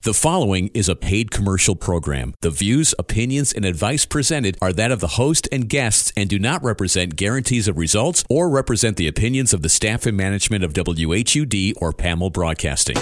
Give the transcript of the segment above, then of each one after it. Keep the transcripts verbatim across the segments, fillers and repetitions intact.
The following is a paid commercial program. The views, opinions, and advice presented are that of the host and guests and do not represent guarantees of results or represent the opinions of the staff and management of W H U D or P A M L Broadcasting.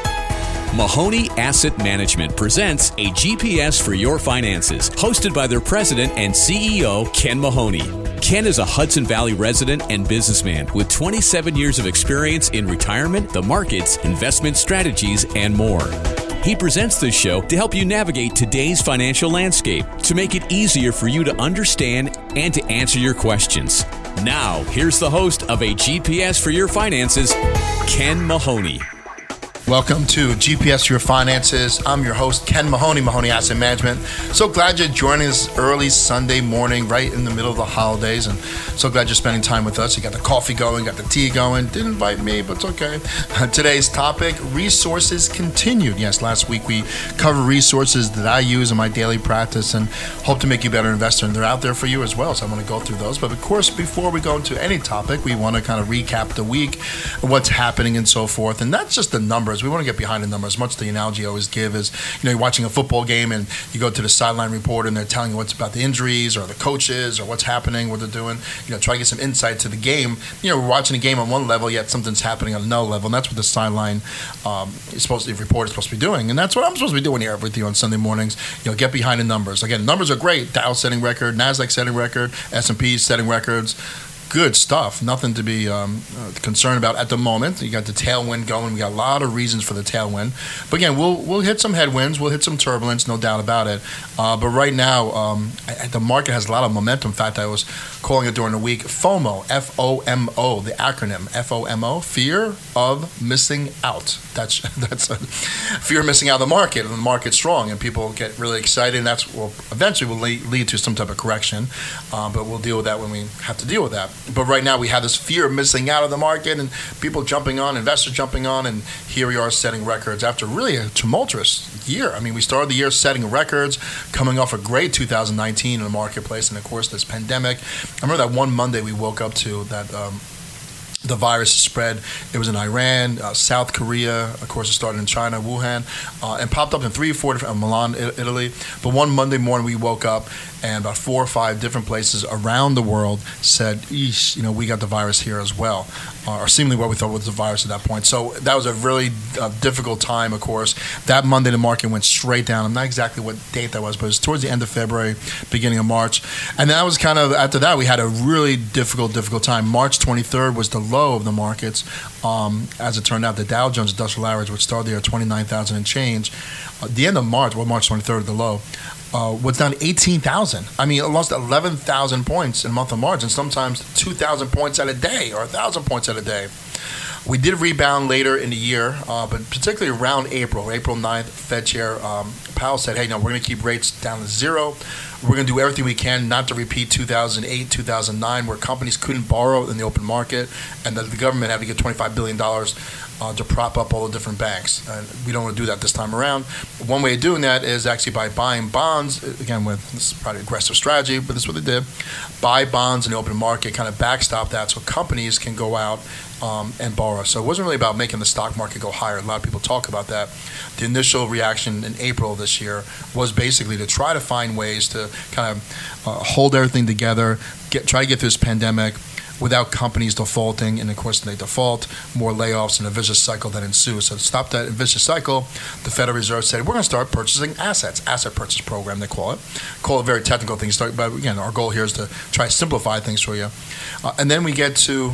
Mahoney Asset Management presents a G P S for your finances, hosted by their president and C E O, Ken Mahoney. Ken is a Hudson Valley resident and businessman with twenty-seven years of experience in retirement, the markets, investment strategies, and more. He presents this show to help you navigate today's financial landscape, to make it easier for you to understand and to answer your questions. Now, here's the host of a G P S for your finances, Ken Mahoney. Welcome to G P S for Your Finances. I'm your host, Ken Mahoney, Mahoney Asset Management. So glad you're joining us early Sunday morning, right in the middle of the holidays, and so glad you're spending time with us. You got the coffee going, got the tea going. Didn't invite me, but it's okay. Today's topic, resources continued. Yes, last week we covered resources that I use in my daily practice and hope to make you a better investor, and they're out there for you as well, so I want to go through those. But of course, before we go into any topic, we want to kind of recap the week, what's happening and so forth, and that's just the numbers. We want to get behind the numbers. Much the analogy I always give is, you know, you're watching a football game and you go to the sideline report and they're telling you what's about the injuries or the coaches or what's happening, what they're doing. You know, try to get some insight to the game. You know, we're watching a game on one level, yet something's happening on another level, and that's what the sideline um, is supposed to, the report is supposed to be doing, and that's what I'm supposed to be doing here with you on Sunday mornings. You know, get behind the numbers. Again, numbers are great. Dow setting record, NASDAQ setting record, S and P setting records. Good stuff. Nothing to be um, uh, concerned about at the moment. You got the tailwind going. We got a lot of reasons for the tailwind. But again, we'll we'll hit some headwinds. We'll hit some turbulence, no doubt about it. Uh, but right now, um, I, the market has a lot of momentum. In fact, I was calling it during the week FOMO, F O M O, the acronym, F O M O, fear of missing out. That's that's a, fear of missing out of the market, and the market's strong, and people get really excited, and that's will eventually will lead, lead to some type of correction. Uh, but we'll deal with that when we have to deal with that. But right now we have this fear of missing out of the market and people jumping on, investors jumping on, and here we are setting records after really a tumultuous year. I mean, we started the year setting records, coming off a great two thousand nineteen in the marketplace, and of course this pandemic. I remember that one Monday we woke up to that um, the virus spread. It was in Iran, uh, South Korea, of course it started in China, Wuhan, uh, and popped up in three or four different, uh, Milan, Italy. But one Monday morning we woke up and about four or five different places around the world said, eesh, you know, we got the virus here as well, uh, or seemingly what we thought was the virus at that point. So that was a really uh, difficult time, of course. That Monday the market went straight down. I'm not exactly what date that was, but it was towards the end of February, beginning of March. And that was kind of, after that, we had a really difficult, difficult time. March twenty-third was the low of the markets. Um, as it turned out, the Dow Jones Industrial Average, which started there at twenty-nine thousand and change, at the end of March, well, March twenty-third, the low, uh, was down eighteen thousand. I mean, it lost eleven thousand points in the month of March, and sometimes two thousand points at a day or one thousand points at a day. We did rebound later in the year, uh, but particularly around April, April ninth, Fed Chair um, Powell said, hey, no, we're going to keep rates down to zero. We're going to do everything we can not to repeat two thousand eight, two thousand nine, where companies couldn't borrow in the open market and that the government had to get twenty-five billion dollars uh, to prop up all the different banks. And we don't want to do that this time around. One way of doing that is actually by buying bonds, again, with this is probably aggressive strategy, but this is what they did. Buy bonds in the open market, kind of backstop that so companies can go out Um, and borrow. So it wasn't really about making the stock market go higher. A lot of people talk about that. The initial reaction in April of this year was basically to try to find ways to kind of uh, hold everything together, get try to get through this pandemic without companies defaulting, and of course they default, more layoffs and a vicious cycle that ensues. So to stop that vicious cycle, the Federal Reserve said, we're going to start purchasing assets, asset purchase program they call it. Call it very technical things, but again, our goal here is to try to simplify things for you. Uh, and then we get to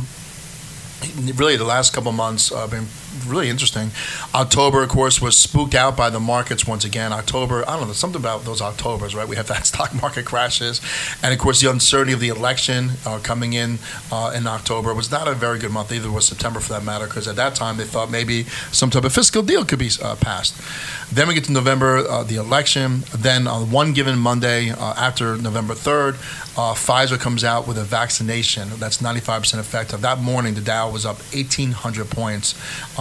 really the last couple of months have uh, been really interesting. October, of course, was spooked out by the markets once again. October, I don't know, something about those Octobers, right? We have that stock market crashes. And, of course, the uncertainty of the election uh, coming in uh, in October was not a very good month. Either was September, for that matter, because at that time they thought maybe some type of fiscal deal could be uh, passed. Then we get to November, uh, the election. Then on one given Monday uh, after November third, uh, Pfizer comes out with a vaccination that's ninety-five percent effective. That morning, the Dow was up eighteen hundred points. Uh,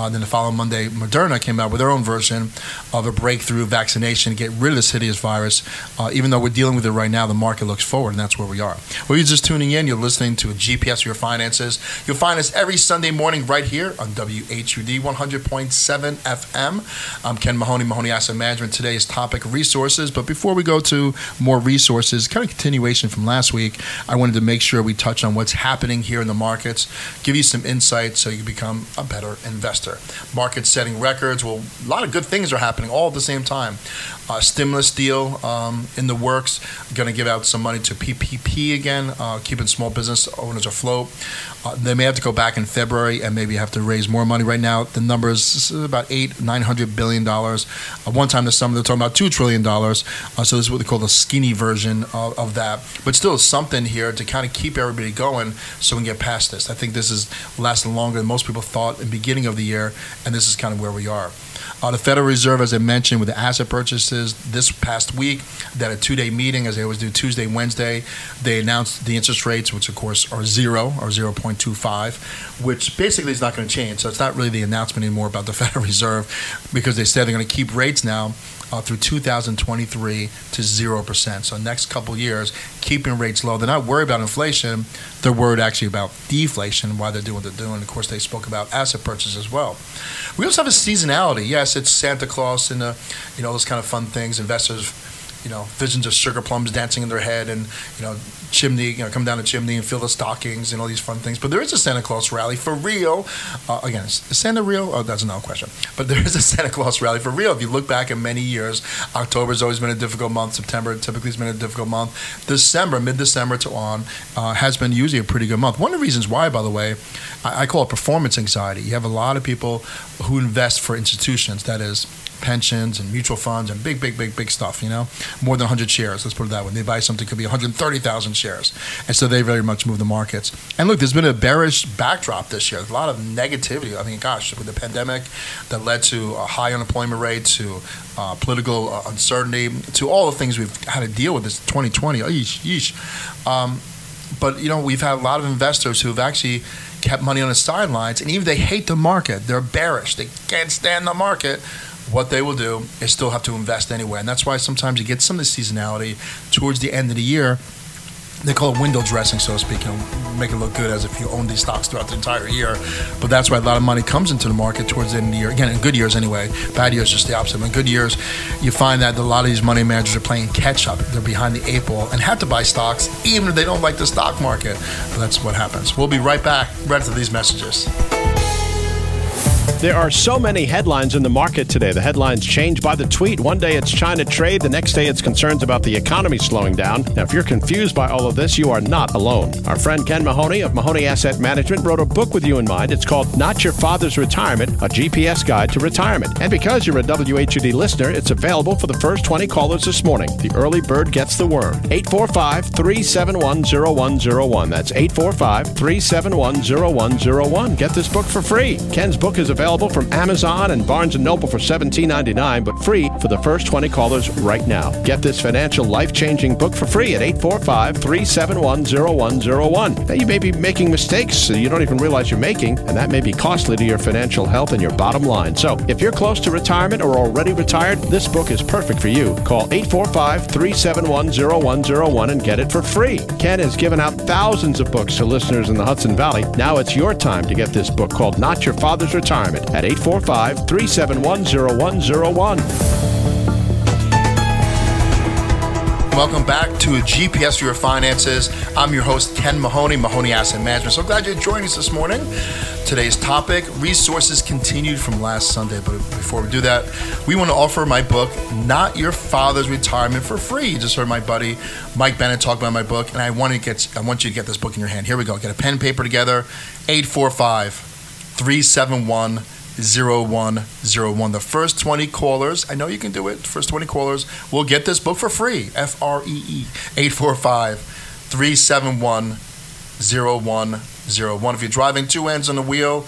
Uh, then the following Monday, Moderna came out with their own version of a breakthrough vaccination to get rid of this hideous virus. Uh, even though we're dealing with it right now, the market looks forward, and that's where we are. Well, you're just tuning in. You're listening to G P S for Your Finances. You'll find us every Sunday morning right here on W H U D one hundred point seven F M. I'm Ken Mahoney, Mahoney Asset Management. Today's topic, resources. But before we go to more resources, kind of continuation from last week, I wanted to make sure we touch on what's happening here in the markets, give you some insight so you can become a better investor. Markets setting records. Well, a lot of good things are happening all at the same time. Uh, stimulus deal um, in the works. Going to give out some money to P P P again, uh, keeping small business owners afloat. Uh, they may have to go back in February and maybe have to raise more money. Right now, the number is about eight, nine hundred billion dollars. Uh, one time this summer, they're talking about two trillion dollars. Uh, so this is what they call the skinny version of, of that. But still, something here to kind of keep everybody going so we can get past this. I think this is lasting longer than most people thought in the beginning of the year, and this is kind of where we are. Uh, the Federal Reserve, as I mentioned, with the asset purchases this past week, they had a two-day meeting, as they always do, Tuesday, Wednesday. They announced the interest rates, which, of course, are zero, or zero point two five, which basically is not going to change. So it's not really the announcement anymore about the Federal Reserve, because they said they're going to keep rates now Uh, through two thousand twenty-three to zero percent. So next couple years, keeping rates low. They're not worried about inflation. They're worried actually about deflation, why they're doing what they're doing. Of course, they spoke about asset purchases as well. We also have a seasonality. Yes, it's Santa Claus and, uh, you know, those kind of fun things. Investors, you know, visions of sugar plums dancing in their head and, you know, chimney, you know, come down the chimney and fill the stockings and all these fun things. But there is a Santa Claus rally for real. Uh, again, is Santa real? Oh, that's another question. But there is a Santa Claus rally for real. If you look back at many years, October has always been a difficult month. September typically has been a difficult month. December, mid-December to on, uh, has been usually a pretty good month. One of the reasons why, by the way, I, I call it performance anxiety. You have a lot of people who invest for institutions, that is, pensions and mutual funds and big, big, big, big stuff, you know, more than one hundred shares. Let's put it that way. They buy something, could be one hundred thirty thousand shares. And so they very much move the markets. And look, there's been a bearish backdrop this year. A lot of negativity. I mean, gosh, with the pandemic that led to a high unemployment rate, to uh, political uh, uncertainty, to all the things we've had to deal with this twenty twenty. Yeesh, yeesh. Um, but, you know, we've had a lot of investors who have actually kept money on the sidelines, and even they hate the market. They're bearish. They can't stand the market. What they will do is still have to invest anyway. And that's why sometimes you get some of the seasonality towards the end of the year. They call it window dressing, so to speak. You know, make it look good as if you own these stocks throughout the entire year. But that's why a lot of money comes into the market towards the end of the year. Again, in good years anyway. Bad years, just the opposite. But in good years, you find that a lot of these money managers are playing catch-up. They're behind the eight ball and have to buy stocks even if they don't like the stock market. But that's what happens. We'll be right back right after these messages. There are so many headlines in the market today. The headlines change by the tweet. One day it's China trade. The next day it's concerns about the economy slowing down. Now, if you're confused by all of this, you are not alone. Our friend Ken Mahoney of Mahoney Asset Management wrote a book with you in mind. It's called Not Your Father's Retirement, a G P S Guide to Retirement. And because you're a W H U D listener, it's available for the first twenty callers this morning. The early bird gets the worm. eight four five, three seven one, zero one zero one. That's eight four five, three seven one, zero one zero one. Get this book for free. Ken's book is available from Amazon and Barnes and Noble for seventeen ninety-nine, but free for the first twenty callers right now. Get this financial life-changing book for free at eight four five, three seven one, zero one zero one. Now, you may be making mistakes you don't even realize you're making, and that may be costly to your financial health and your bottom line. So if you're close to retirement or already retired, this book is perfect for you. Call eight four five, three seven one, zero one zero one and get it for free. Ken has given out thousands of books to listeners in the Hudson Valley. Now it's your time to get this book called Not Your Father's Retirement at eight four five, three seven one, zero one zero one. Welcome back to G P S for Your Finances. I'm your host, Ken Mahoney, Mahoney Asset Management. So glad you're joining us this morning. Today's topic, resources continued from last Sunday. But before we do that, we want to offer my book, Not Your Father's Retirement, for free. You just heard my buddy Mike Bennett talk about my book, and I want to get, I want you to get this book in your hand. Here we go. Get a pen and paper together. eight four five, three seven one, zero one zero one. The first twenty callers, I know you can do it, the first twenty callers will get this book for free. F R E E. eight four five, three seven one, zero one zero one. If you're driving two hands on the wheel,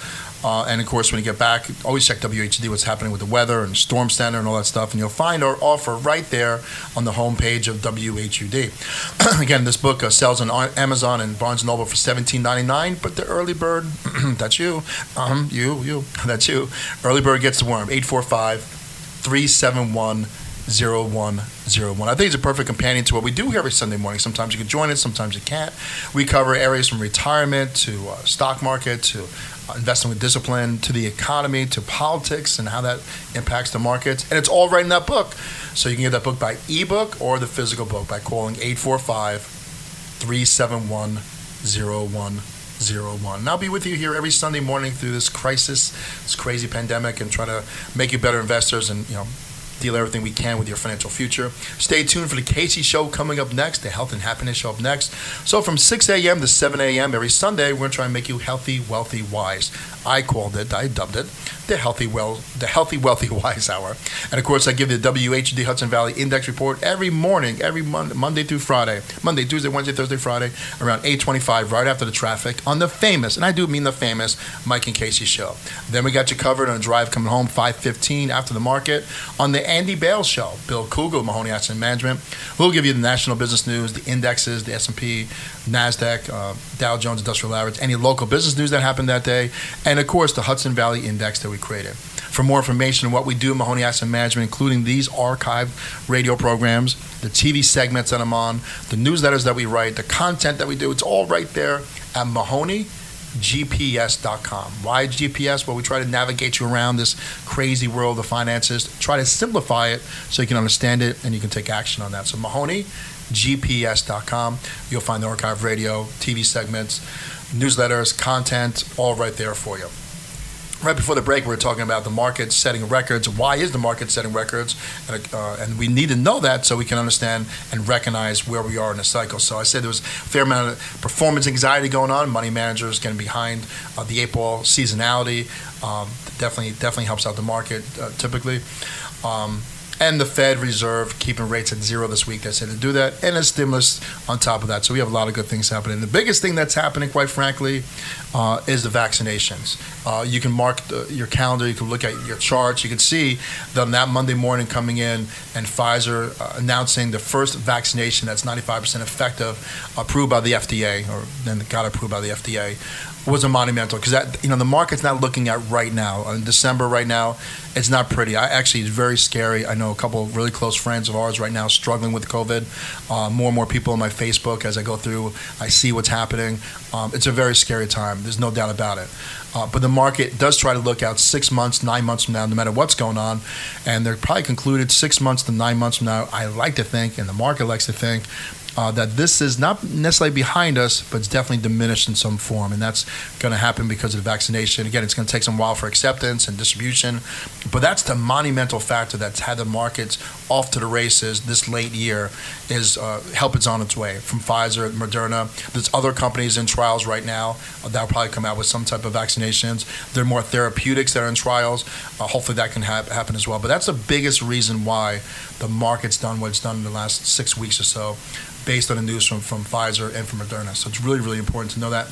Uh, and of course, when you get back, always check W H D, what's happening with the weather and Storm Center and all that stuff. And you'll find our offer right there on the homepage of W H U D. Again, this book uh, sells on Amazon and Barnes and Noble for seventeen ninety-nine, but the early bird, that's you, um, you, you, that's you. Early bird gets the worm, eight four five, three seven one, zero one zero one. I think it's a perfect companion to what we do here every Sunday morning. Sometimes you can join it, sometimes you can't. We cover areas from retirement to uh, stock market to uh, investing with discipline to the economy to politics and how that impacts the markets. And it's all right in that book. So you can get that book by ebook or the physical book by calling eight four five, three seven one, zero one zero one. And I'll be with you here every Sunday morning through this crisis, this crazy pandemic, and try to make you better investors and, you know, deal everything we can with your financial future. Stay tuned for the Casey Show coming up next, the Health and Happiness Show up next. So from six a.m. to seven a.m. every Sunday, we're going to try and make you healthy, wealthy, wise. I called it, I dubbed it, the Healthy, well, the Healthy, Wealthy, Wise Hour. And of course, I give the W H D Hudson Valley Index Report every morning, every mon- Monday through Friday, Monday, Tuesday, Wednesday, Thursday, Friday, around eight twenty-five, right after the traffic, on the famous, and I do mean the famous, Mike and Casey Show. Then we got you covered on a drive coming home, five fifteen after the market, on the Andy Bales Show. Bill Kugel, Mahoney Asset Management. We'll give you the national business news, the indexes, the S and P, NASDAQ, uh, Dow Jones Industrial Average, any local business news that happened that day, and of course the Hudson Valley Index that we created. For more information on what we do in Mahoney Asset Management, including these archived radio programs, the T V segments that I'm on, the newsletters that we write, the content that we do, it's all right there at Mahoney G P S dot com. Why G P S? Well, we try to navigate you around this crazy world of finances, try to simplify it so you can understand it and you can take action on that. So Mahoney G P S dot com. You'll find the archived radio, T V segments, newsletters, content, all right there for you. Right before the break, we were talking about the market setting records. Why is the market setting records? And, uh, and we need to know that so we can understand and recognize where we are in the cycle. So I said there was a fair amount of performance anxiety going on. Money managers getting behind uh, the eight ball seasonality. Um, definitely, definitely helps out the market uh, typically. Um, And the Fed Reserve keeping rates at zero this week. They said to do that, and a stimulus on top of that. So we have a lot of good things happening. The biggest thing that's happening, quite frankly, uh, is the vaccinations. Uh, you can mark the, your calendar. You can look at your charts. You can see that on that Monday morning coming in, and Pfizer uh, announcing the first vaccination that's ninety-five percent effective, approved by the F D A, or then got approved by the F D A. Was a monumental because that you know the market's not looking at right now in December right now. It's not pretty. I actually it's very scary. I know a couple of really close friends of ours right now struggling with COVID. Uh, more and more people on my Facebook as I go through, I see what's happening. Um, it's a very scary time. There's no doubt about it. Uh, but the market does try to look out six months, nine months from now, no matter what's going on, and they're probably concluded six months to nine months from now. I like to think, and the market likes to think, Uh, that this is not necessarily behind us, but it's definitely diminished in some form. And that's going to happen because of the vaccination. Again, it's going to take some while for acceptance and distribution. But that's the monumental factor that's had the markets off to the races this late year is uh, help is on its way from Pfizer, Moderna. There's other companies in trials right now that will probably come out with some type of vaccinations. There are more therapeutics that are in trials. Uh, hopefully that can ha- happen as well. But that's the biggest reason why the market's done what it's done in the last six weeks or so, based on the news from, from Pfizer and from Moderna. So it's really, really important to know that.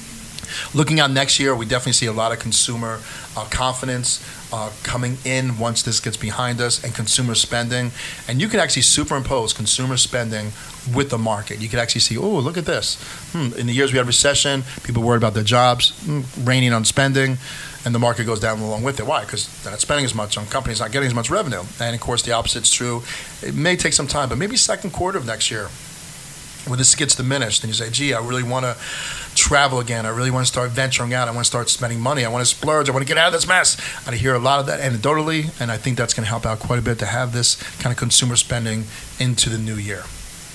Looking out next year, we definitely see a lot of consumer uh, confidence uh, coming in once this gets behind us, and consumer spending. And you can actually superimpose consumer spending with the market. You could actually see, oh, look at this. Hmm. In the years we had recession, people worried about their jobs, hmm, reining on spending, and the market goes down along with it. Why? Because they're not spending as much on companies, not getting as much revenue. And, of course, the opposite's true. It may take some time, but maybe second quarter of next year, when this gets diminished and you say, gee, I really want to travel again. I really want to start venturing out. I want to start spending money. I want to splurge. I want to get out of this mess. I hear a lot of that anecdotally, and I think that's going to help out quite a bit to have this kind of consumer spending into the new year.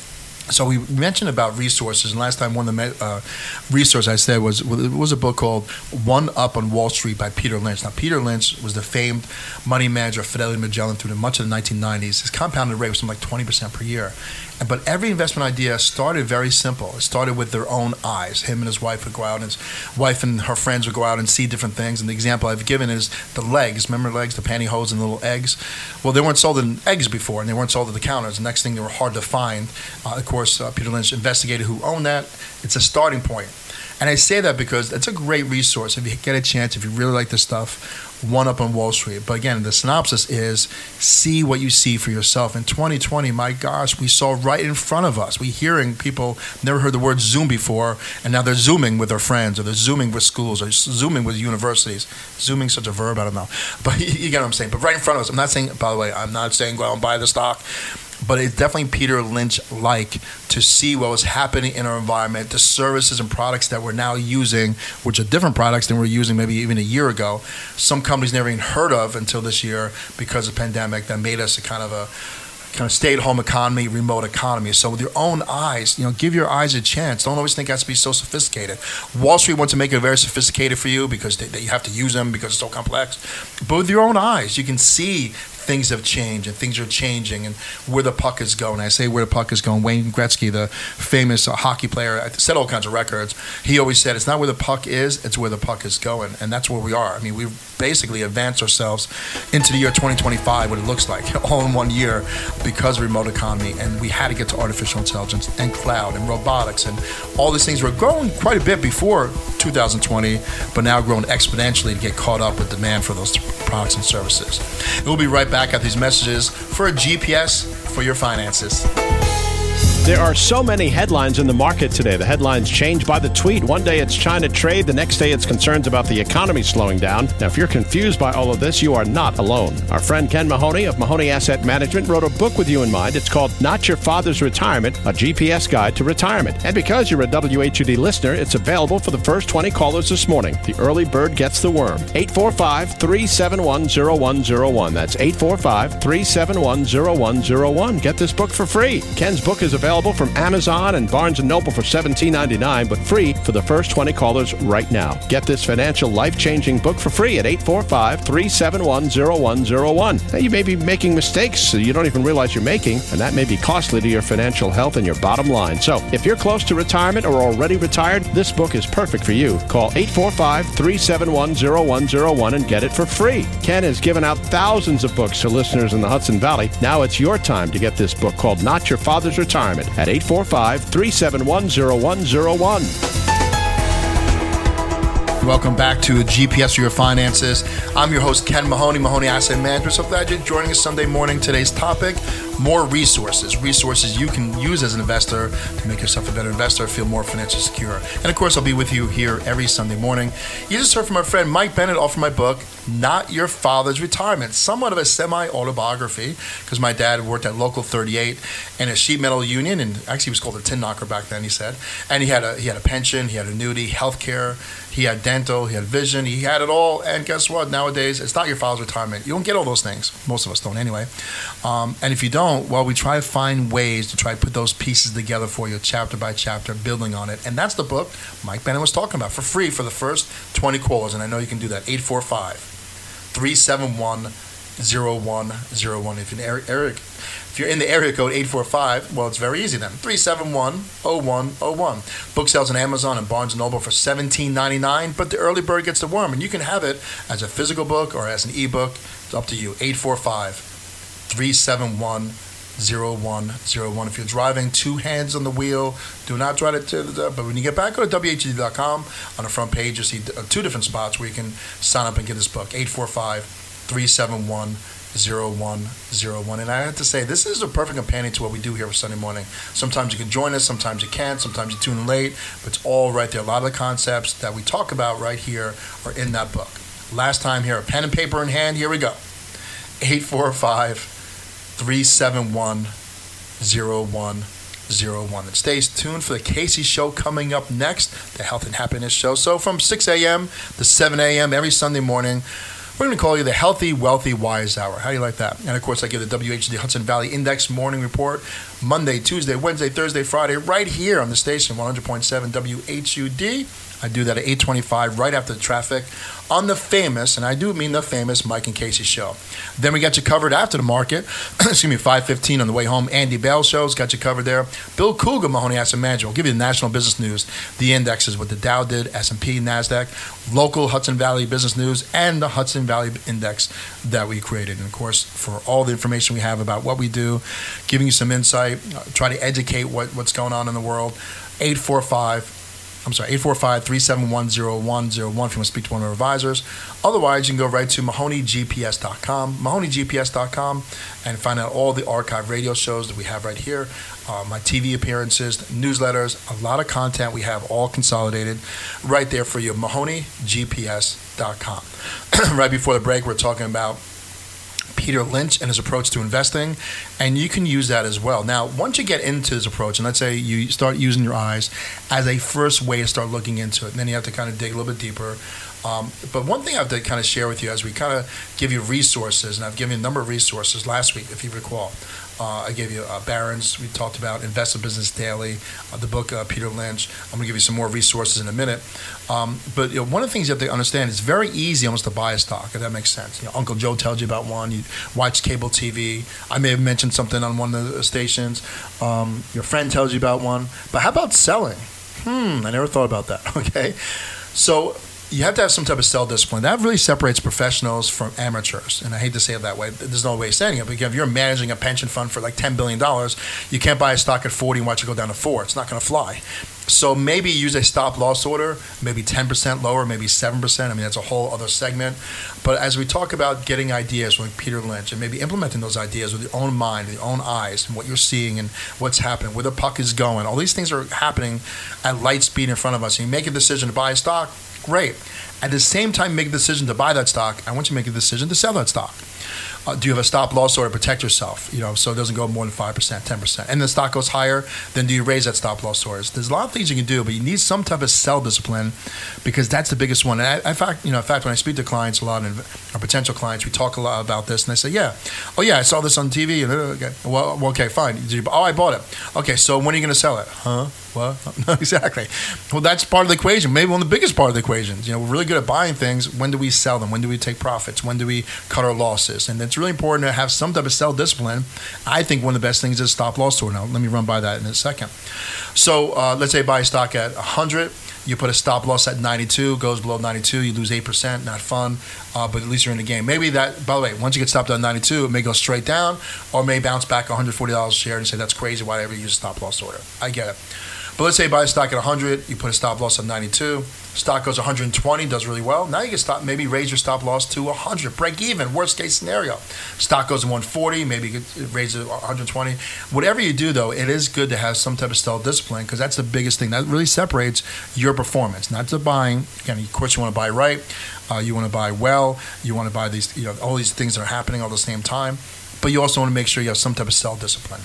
So we mentioned about resources, and last time one of the uh, resources I said was it was a book called One Up on Wall Street by Peter Lynch. Now, Peter Lynch was the famed money manager of Fidelity Magellan through the much of the nineteen nineties. His compounded rate was something like twenty percent per year. But every investment idea started very simple. It started with their own eyes. Him and his wife would go out, and his wife and her friends would go out and see different things. And the example I've given is the legs. Remember legs, the pantyhose and the little eggs? Well, they weren't sold in eggs before, and they weren't sold at the counters. The next thing, they were hard to find. Uh, of course, uh, Peter Lynch investigated who owned that. It's a starting point. And I say that because it's a great resource. If you get a chance, if you really like this stuff, One Up on Wall Street. But again, the synopsis is see what you see for yourself. In twenty twenty, my gosh, we saw right in front of us. We hearing people never heard the word Zoom before, and now they're Zooming with their friends, or they're Zooming with schools, or Zooming with universities. Zooming such a verb, I don't know. But you get what I'm saying. But right in front of us. I'm not saying, by the way, I'm not saying go out and buy the stock. But it's definitely Peter Lynch-like to see what was happening in our environment, the services and products that we're now using, which are different products than we were using maybe even a year ago. Some companies never even heard of until this year because of the pandemic that made us a kind of a kind of stay-at-home economy, remote economy. So with your own eyes, you know, give your eyes a chance. Don't always think it has to be so sophisticated. Wall Street wants to make it very sophisticated for you because they, they, you have to use them because it's so complex. But with your own eyes, you can see things have changed and things are changing and where the puck is going. I say where the puck is going. Wayne Gretzky, the famous uh, hockey player, set all kinds of records. He always said, it's not where the puck is, it's where the puck is going. And that's where we are. I mean, we've basically advanced ourselves into the year twenty twenty-five, what it looks like, all in one year because of remote economy. And we had to get to artificial intelligence and cloud and robotics and all these things were growing quite a bit before two thousand twenty, but now growing exponentially to get caught up with demand for those products and services. And we'll be right back. Back at these messages for a G P S for your finances. There are so many headlines in the market today. The headlines change by the tweet. One day it's China trade. The next day it's concerns about the economy slowing down. Now, if you're confused by all of this, you are not alone. Our friend Ken Mahoney of Mahoney Asset Management wrote a book with you in mind. It's called Not Your Father's Retirement, a G P S Guide to Retirement. And because you're a W H U D listener, it's available for the first twenty callers this morning. The early bird gets the worm. eight four five, three seven one, zero one zero one. That's eight four five, three seven one, zero one zero one. Get this book for free. Ken's book is available from Amazon and Barnes and Noble for seventeen ninety-nine, but free for the first twenty callers right now. Get this financial life-changing book for free at eight four five, three seven one, zero one zero one. Now, you may be making mistakes you don't even realize you're making, and that may be costly to your financial health and your bottom line. So if you're close to retirement or already retired, this book is perfect for you. Call eight four five, three seven one, zero one zero one and get it for free. Ken has given out thousands of books to listeners in the Hudson Valley. Now it's your time to get this book called Not Your Father's Retirement at eight four five, three seven one, zero one zero one. Welcome back to G P S for your finances. I'm your host, Ken Mahoney, Mahoney Asset Management. So glad you're joining us Sunday morning. Today's topic, more resources. Resources you can use as an investor to make yourself a better investor, feel more financially secure. And of course, I'll be with you here every Sunday morning. You just heard from my friend Mike Bennett offer my book, Not Your Father's Retirement. Somewhat of a semi-autobiography because my dad worked at Local thirty-eight in a sheet metal union, and actually he was called a tin knocker back then, he said. And he had a he had a pension, he had annuity, health care, he had dental, he had vision, he had it all. And guess what? Nowadays, it's not your father's retirement. You don't get all those things. Most of us don't anyway. Um, and if you don't, well, we try to find ways to try to put those pieces together for you, chapter by chapter, building on it. And that's the book Mike Bennett was talking about for free for the first twenty callers. And I know you can do that. eight four five, three seven one, zero one zero one. If you're in area, if you're in the area code eight four five, well, it's very easy then. three seven one, zero one zero one. Book sales on Amazon and Barnes and Noble for seventeen ninety-nine, but the early bird gets the worm, and you can have it as a physical book or as an ebook. It's up to you. eight four five, three seven one, zero one zero one. If you're driving, two hands on the wheel. Do not drive it to the, but when you get back, go to W H D dot com. On the front page, you'll see two different spots where you can sign up and get this book. eight four five, three seven one, zero one zero one. And I have to say, this is a perfect companion to what we do here for Sunday morning. Sometimes you can join us, sometimes you can't, sometimes you tune in late, but it's all right there. A lot of the concepts that we talk about right here are in that book. Last time here, a pen and paper in hand, here we go. eight four five, three seven one, zero one zero one. And stay tuned for the Casey Show coming up next, the Health and Happiness Show. So from six a.m. to seven a.m. every Sunday morning, we're going to call you the Healthy, Wealthy, Wise Hour. How do you like that? And, of course, I give the W H D Hudson Valley Index Morning Report Monday, Tuesday, Wednesday, Thursday, Friday, right here on the station, one hundred point seven W H U D. I do that at eight twenty-five, right after the traffic, on the famous, and I do mean the famous, Mike and Casey Show. Then we got you covered after the market. Excuse me, five fifteen on the way home. Andy Bell Show's got you covered there. Bill Cougar, Mahoney Asset Management, will give you the national business news, the indexes, what the Dow did, S and P, NASDAQ, local Hudson Valley business news, and the Hudson Valley Index that we created. And, of course, for all the information we have about what we do, giving you some insight, uh, try to educate what, what's going on in the world, eight four five, I'm sorry, eight four five, three seven one, zero one zero one if you want to speak to one of our advisors. Otherwise, you can go right to Mahoney G P S dot com, Mahoney G P S dot com, and find out all the archive radio shows that we have right here, uh, my T V appearances, newsletters, a lot of content we have all consolidated right there for you, Mahoney G P S dot com. Right before the break, we're talking about Peter Lynch and his approach to investing, and you can use that as well. Now, once you get into his approach, and let's say you start using your eyes as a first way to start looking into it, and then you have to kind of dig a little bit deeper. Um, but one thing I have to kind of share with you as we kind of give you resources, and I've given you a number of resources last week, if you recall. Uh, I gave you uh, Barron's. We talked about Invest in Business Daily, uh, the book uh, Peter Lynch. I'm going to give you some more resources in a minute. Um, but you know, one of the things you have to understand, it's very easy almost to buy a stock, if that makes sense. You know, Uncle Joe tells you about one. You watch cable T V. I may have mentioned something on one of the stations. Um, your friend tells you about one. But how about selling? Hmm, I never thought about that. Okay, so you have to have some type of sell discipline. That really separates professionals from amateurs. And I hate to say it that way. There's no way of saying it. But if you're managing a pension fund for like ten billion dollars, you can't buy a stock at forty and watch it go down to four. It's not going to fly. So maybe use a stop loss order, maybe ten percent lower, maybe seven percent. I mean, that's a whole other segment. But as we talk about getting ideas like Peter Lynch and maybe implementing those ideas with your own mind, your own eyes, and what you're seeing and what's happening, where the puck is going, all these things are happening at light speed in front of us. And you make a decision to buy a stock, great. At the same time, make a decision to buy that stock. I want you to make a decision to sell that stock. Uh, do you have a stop loss order to protect yourself? You know, so it doesn't go more than five percent, ten percent. And the stock goes higher, then do you raise that stop loss orders? There's a lot of things you can do, but you need some type of sell discipline because that's the biggest one. And I, in fact, you know, in fact, when I speak to clients a lot, and our potential clients, we talk a lot about this, and they say, "Yeah, oh yeah, I saw this on T V." And okay, well, okay, fine. Did you, oh, I bought it. Okay, so when are you going to sell it? Huh? What? No, exactly. Well, that's part of the equation. Maybe one of the biggest part of the equations. You know, we're really good at buying things. When do we sell them? When do we take profits? When do we cut our losses? And it's really important to have some type of sell discipline. I think one of the best things is stop loss order. Now, let me run by that in a second. So uh, let's say buy a stock at one hundred. You put a stop loss at ninety-two, goes below ninety-two, you lose eight percent, not fun, uh, but at least you're in the game. Maybe that, by the way, once you get stopped at ninety-two, it may go straight down or may bounce back one hundred forty dollars a share and say, that's crazy, why did I ever use a stop loss order? I get it. But let's say you buy a stock at one hundred, you put a stop loss at ninety-two, stock goes one hundred twenty, does really well. Now you can stop, maybe raise your stop loss to one hundred, break even, worst case scenario. Stock goes to one forty, maybe you could raise it one hundred twenty. Whatever you do, though, it is good to have some type of sell discipline because that's the biggest thing. That really separates your performance, not the buying. Again, of course, you want to buy right, uh, you want to buy well, you want to buy these, you know, all these things that are happening all at the same time, but you also want to make sure you have some type of sell discipline.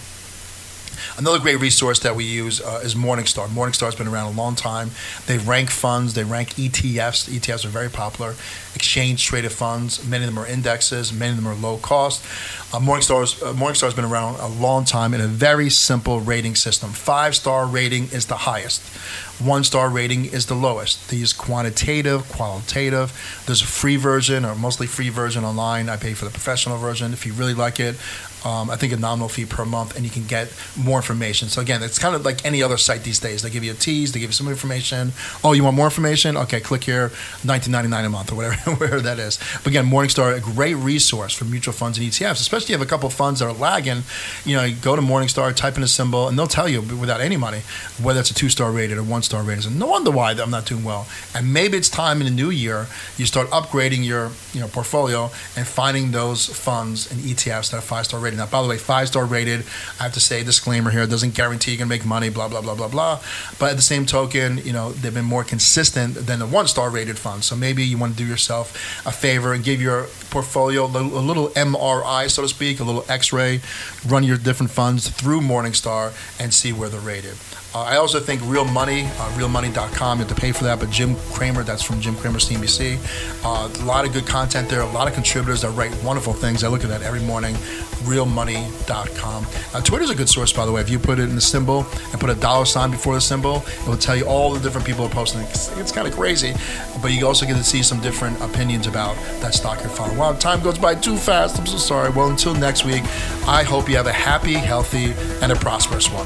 Another great resource that we use uh, is Morningstar. Morningstar has been around a long time. They rank funds. They rank E T Fs. E T Fs are very popular. Exchange-traded funds. Many of them are indexes. Many of them are low cost. Uh, Morningstar's, uh, Morningstar has been around a long time in a very simple rating system. Five-star rating is the highest. One-star rating is the lowest. They use quantitative, qualitative. There's a free version, or mostly free version online. I pay for the professional version if you really like it. Um, I think a nominal fee per month, and you can get more information. So again, it's kind of like any other site these days. They give you a tease, they give you some information. Oh, you want more information? Okay, click here, nineteen ninety-nine a month or whatever, whatever that is. But again, Morningstar, a great resource for mutual funds and E T Fs, especially if you have a couple of funds that are lagging. You know, you go to Morningstar, type in a symbol, and they'll tell you without any money whether it's a two-star rated or one-star rated. So no wonder why I'm not doing well. And maybe it's time in the new year you start upgrading your you know portfolio and finding those funds and E T Fs that are five-star rated. Now, by the way, five-star rated, I have to say, disclaimer here, it doesn't guarantee you're going to make money, blah, blah, blah, blah, blah. But at the same token, you know, they've been more consistent than the one-star rated funds. So maybe you want to do yourself a favor and give your portfolio a little, a little M R I, so to speak, a little X-ray, run your different funds through Morningstar and see where they're rated. Uh, I also think Real Money, uh, real money dot com, you have to pay for that, but Jim Cramer, that's from Jim Cramer C N B C. Uh, a lot of good content there, a lot of contributors that write wonderful things. I look at that every morning, real money dot com. Uh, Twitter's a good source, by the way. If you put it in the symbol and put a dollar sign before the symbol, it will tell you all the different people are posting. It's, it's kind of crazy, but you also get to see some different opinions about that stock you're following. Wow, time goes by too fast. I'm so sorry. Well, until next week, I hope you have a happy, healthy, and a prosperous one.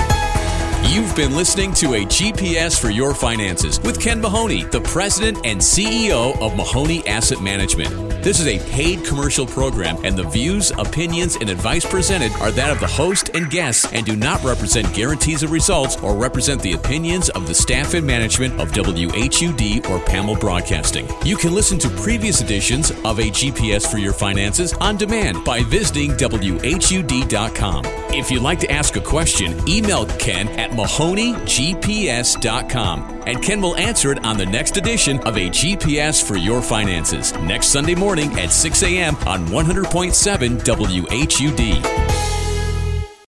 You've been listening to a G P S for Your Finances with Ken Mahoney, the president and C E O of Mahoney Asset Management. This is a paid commercial program, and the views, opinions, and advice presented are that of the host and guests and do not represent guarantees of results or represent the opinions of the staff and management of W H U D or P A M L Broadcasting. You can listen to previous editions of A G P S for Your Finances on demand by visiting W H U D dot com. If you'd like to ask a question, email Ken at Mahoney G P S dot com, and Ken will answer it on the next edition of A G P S for Your Finances next Sunday morning at six a.m. on one hundred point seven W H U D.